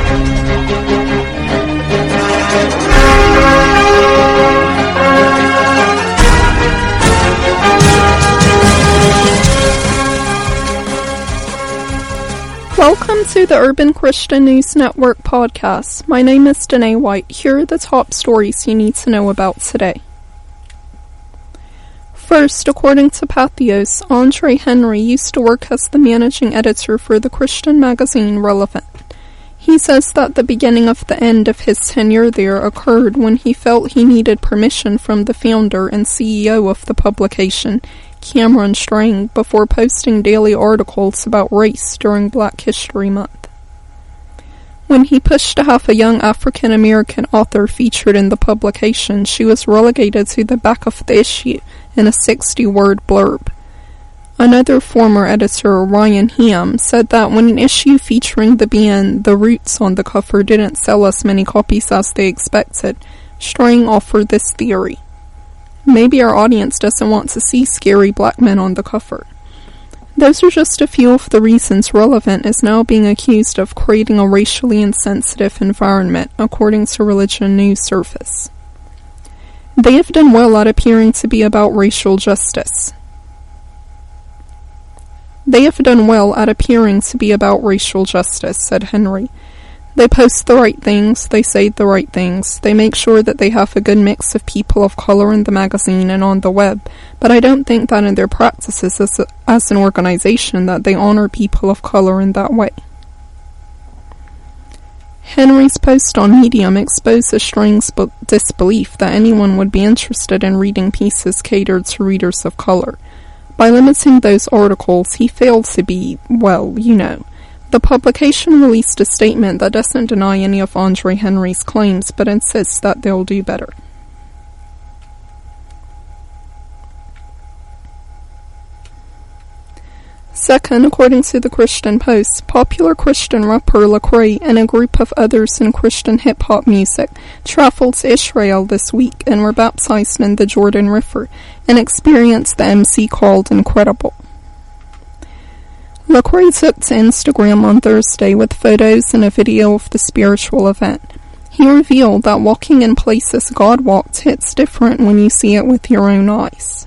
Welcome to the Urban Christian News Network podcast. My name is Danae White. Here are the top stories you need to know about today. First, according to Patheos, Andre Henry used to work as the managing editor for the Christian magazine Relevant. He says that the beginning of the end of his tenure there occurred when he felt he needed permission from the founder and CEO of the publication, Cameron Strang, before posting daily articles about race during Black History Month. When he pushed to have a young African-American author featured in the publication, she was relegated to the back of the issue in a 60-word blurb. Another former editor, Ryan Ham, said that when an issue featuring the band The Roots on the cover didn't sell as many copies as they expected, Strang offered this theory. Maybe our audience doesn't want to see scary black men on the cover. Those are just a few of the reasons Relevant is now being accused of creating a racially insensitive environment, according to Religion News Service. They have done well at appearing to be about racial justice. Said Henry. They post the right things, they say the right things, they make sure that they have a good mix of people of color in the magazine and on the web, but I don't think that in their practices as an organization that they honor people of color in that way. Henry's post on Medium exposes Strang's disbelief that anyone would be interested in reading pieces catered to readers of color. By limiting those articles, he failed to be, well, you know. The publication released a statement that doesn't deny any of Andre Henry's claims, but insists that they'll do better. Second, according to the Christian Post, popular Christian rapper Lecrae and a group of others in Christian hip-hop music traveled to Israel this week and were baptized in the Jordan River and experienced the MC called Incredible. Lecrae took to Instagram on Thursday with photos and a video of the spiritual event. He revealed that walking in places God walked hits different when you see it with your own eyes.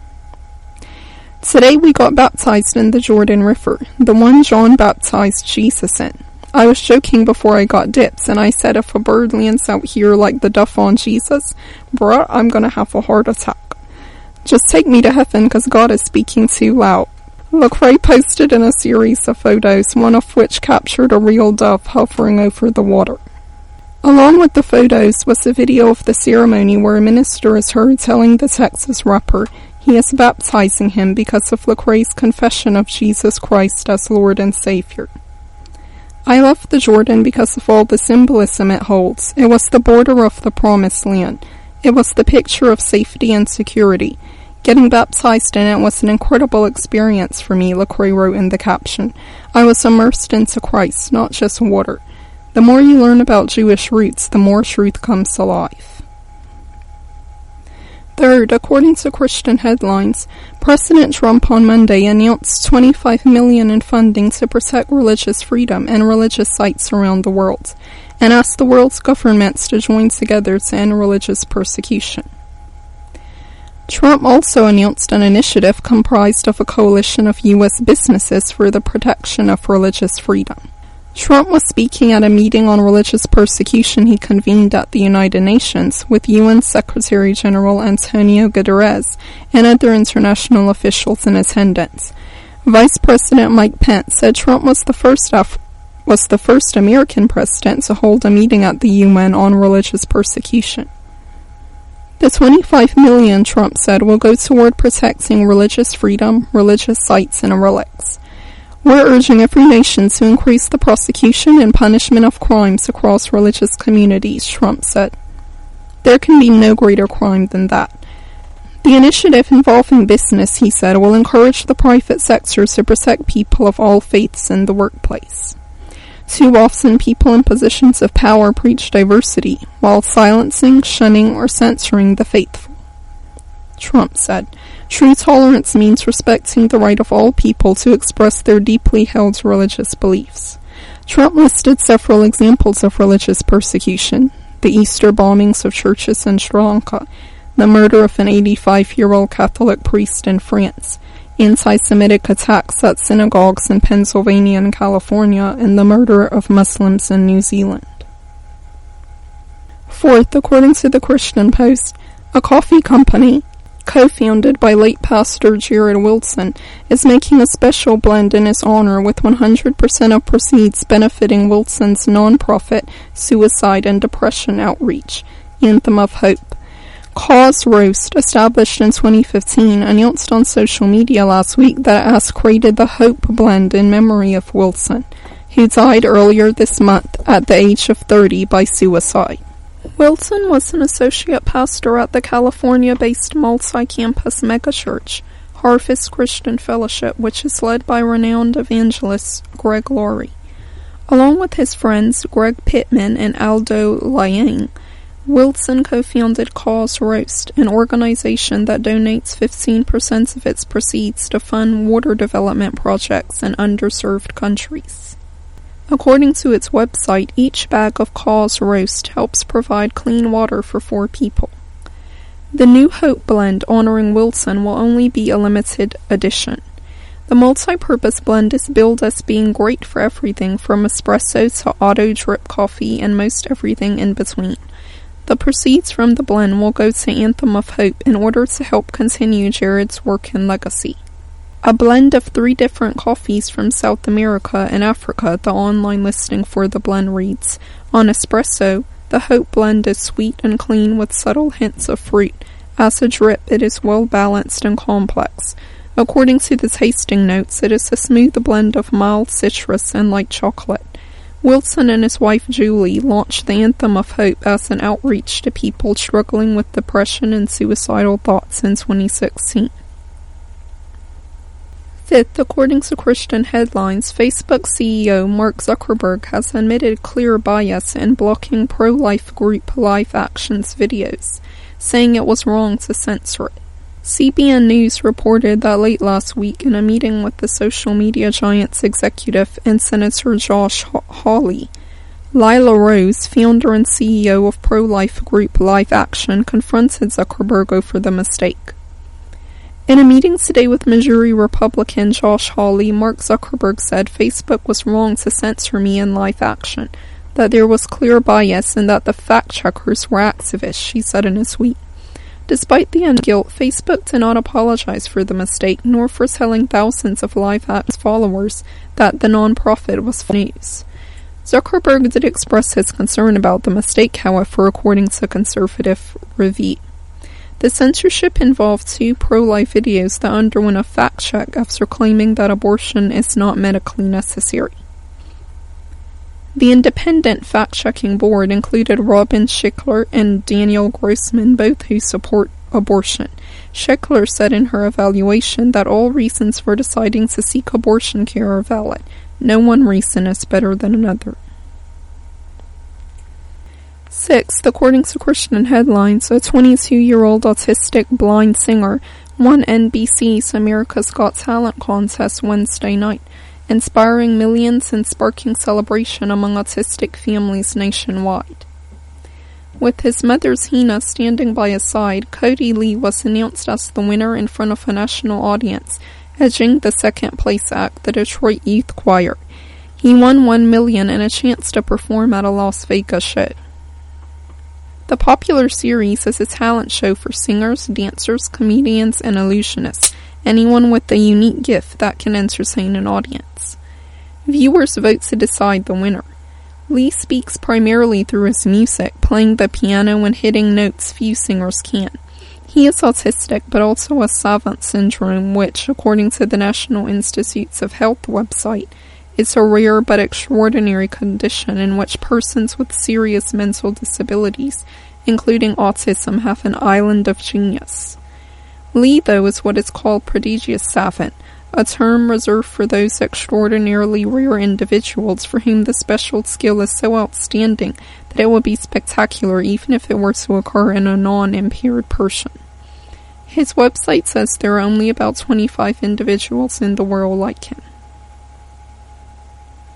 Today we got baptized in the Jordan River, the one John baptized Jesus in. I was joking before I got dips, and I said if a bird lands out here like the duff on Jesus, bruh, I'm gonna have a heart attack. Just take me to heaven, 'cause God is speaking too loud. Lecrae posted in a series of photos, one of which captured a real dove hovering over the water. Along with the photos was a video of the ceremony where a minister is heard telling the Texas rapper he is baptizing him because of Lecrae's confession of Jesus Christ as Lord and Savior. I love the Jordan because of all the symbolism it holds. It was the border of the Promised Land. It was the picture of safety and security. Getting baptized in it was an incredible experience for me, Lecrae wrote in the caption. I was immersed into Christ, not just water. The more you learn about Jewish roots, the more truth comes alive. Third, according to Christian Headlines, President Trump on Monday announced $25 million in funding to protect religious freedom and religious sites around the world, and asked the world's governments to join together to end religious persecution. Trump also announced an initiative comprised of a coalition of U.S. businesses for the protection of religious freedom. Trump was speaking at a meeting on religious persecution he convened at the United Nations with UN Secretary General Antonio Guterres and other international officials in attendance. Vice President Mike Pence said Trump was the first American president to hold a meeting at the UN on religious persecution. The $25 million, Trump said, will go toward protecting religious freedom, religious sites, and relics. We're urging every nation to increase the prosecution and punishment of crimes across religious communities, Trump said. There can be no greater crime than that. The initiative involving business, he said, will encourage the private sector to protect people of all faiths in the workplace. Too often, people in positions of power preach diversity, while silencing, shunning, or censoring the faithful. Trump said, true tolerance means respecting the right of all people to express their deeply held religious beliefs. Trump listed several examples of religious persecution: the Easter bombings of churches in Sri Lanka, the murder of an 85-year-old Catholic priest in France, anti-Semitic attacks at synagogues in Pennsylvania and California, and the murder of Muslims in New Zealand. Fourth, according to the Christian Post, a coffee company, co-founded by late pastor Jared Wilson, is making a special blend in his honor with 100% of proceeds benefiting Wilson's nonprofit suicide and depression outreach, Anthem of Hope. Cause Roast, established in 2015, announced on social media last week that it has created the Hope Blend in memory of Wilson, who died earlier this month at the age of 30 by suicide. Wilson was an associate pastor at the California-based multi-campus megachurch, Harvest Christian Fellowship, which is led by renowned evangelist Greg Laurie. Along with his friends Greg Pittman and Aldo Liang, Wilson co-founded Cause Roast, an organization that donates 15% of its proceeds to fund water development projects in underserved countries. According to its website, each bag of Cause Roast helps provide clean water for 4 people. The new Hope Blend honoring Wilson will only be a limited edition. The multi-purpose blend is billed as being great for everything from espresso to auto-drip coffee and most everything in between. The proceeds from the blend will go to Anthem of Hope in order to help continue Jared's work and legacy. A blend of 3 different coffees from South America and Africa, the online listing for the blend reads. On espresso, the Hope Blend is sweet and clean with subtle hints of fruit. As a drip, it is well balanced and complex. According to the tasting notes, it is a smooth blend of mild citrus and light chocolate. Wilson and his wife Julie launched the Anthem of Hope as an outreach to people struggling with depression and suicidal thoughts in 2016. Fifth, according to Christian Headlines, Facebook CEO Mark Zuckerberg has admitted clear bias in blocking pro-life group Live Action's videos, saying it was wrong to censor it. CBN News reported that late last week in a meeting with the social media giant's executive and Senator Josh Hawley, Lila Rose, founder and CEO of pro-life group Live Action, confronted Zuckerberg over the mistake. In a meeting today with Missouri Republican Josh Hawley, Mark Zuckerberg said Facebook was wrong to censor me in Live Action, that there was clear bias and that the fact-checkers were activists, she said in a tweet. Despite the guilt, Facebook did not apologize for the mistake, nor for telling thousands of Live Action followers that the non-profit was fake news. Zuckerberg did express his concern about the mistake, however, according to Conservative Review. The censorship involved 2 pro-life videos that underwent a fact-check after claiming that abortion is not medically necessary. The independent fact-checking board included Robin Schickler and Daniel Grossman, both who support abortion. Schickler said in her evaluation that all reasons for deciding to seek abortion care are valid. No one reason is better than another. Sixth, according to Christian Headlines, a 22-year-old autistic blind singer won NBC's America's Got Talent contest Wednesday night, inspiring millions and sparking celebration among autistic families nationwide. With his mother Hina standing by his side, Cody Lee was announced as the winner in front of a national audience, edging the second-place act, the Detroit Youth Choir. He won $1 million and a chance to perform at a Las Vegas show. The popular series is a talent show for singers, dancers, comedians, and illusionists, anyone with a unique gift that can entertain an audience. Viewers vote to decide the winner. Lee speaks primarily through his music, playing the piano and hitting notes few singers can. He is autistic, but also has Savant syndrome, which, according to the National Institutes of Health website, is a rare but extraordinary condition in which persons with serious mental disabilities, including autism, have an island of genius. Lee, though, is what is called prodigious savant, a term reserved for those extraordinarily rare individuals for whom the special skill is so outstanding that it would be spectacular even if it were to occur in a non-impaired person. His website says there are only about 25 individuals in the world like him.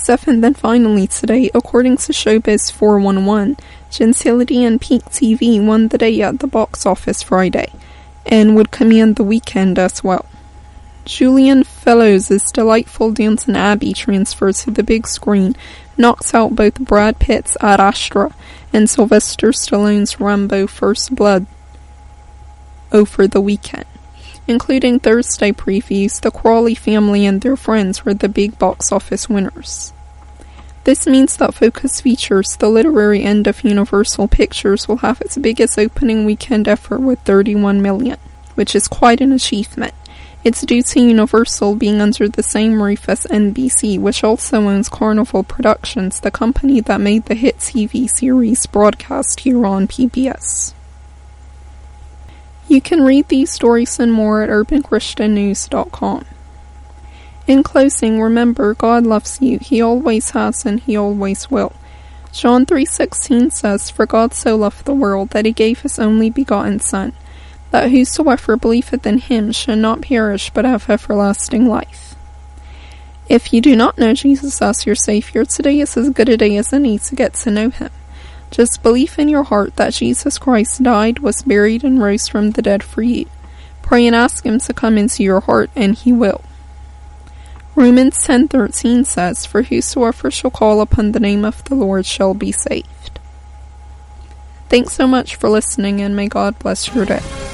Seventh and finally today, according to Showbiz 411, Gentility and Peak TV won the day at the box office Friday, and would command the weekend as well. Julian Fellowes' delightful Downton Abbey transfer to the big screen knocks out both Brad Pitt's Ad Astra and Sylvester Stallone's Rambo First Blood over the weekend. Including Thursday previews, the Crawley family and their friends were the big box office winners. This means that Focus Features, the literary end of Universal Pictures, will have its biggest opening weekend ever with 31 million, which is quite an achievement. It's due to Universal being under the same roof as NBC, which also owns Carnival Productions, the company that made the hit TV series broadcast here on PBS. You can read these stories and more at urbanchristiannews.com. In closing, remember, God loves you. He always has and He always will. John 3:16 says, "For God so loved the world, that He gave His only begotten Son, that whosoever believeth in Him should not perish, but have everlasting life." If you do not know Jesus as your Savior, today is as good a day as any to get to know Him. Just believe in your heart that Jesus Christ died, was buried, and rose from the dead for you. Pray and ask Him to come into your heart, and He will. Romans 10:13 says, "For whosoever shall call upon the name of the Lord shall be saved." Thanks so much for listening, and may God bless your day.